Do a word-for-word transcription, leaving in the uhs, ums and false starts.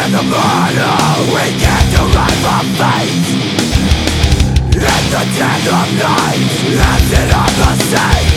in the mortal, we get to run from fate. In the dead of night, empty of the sea.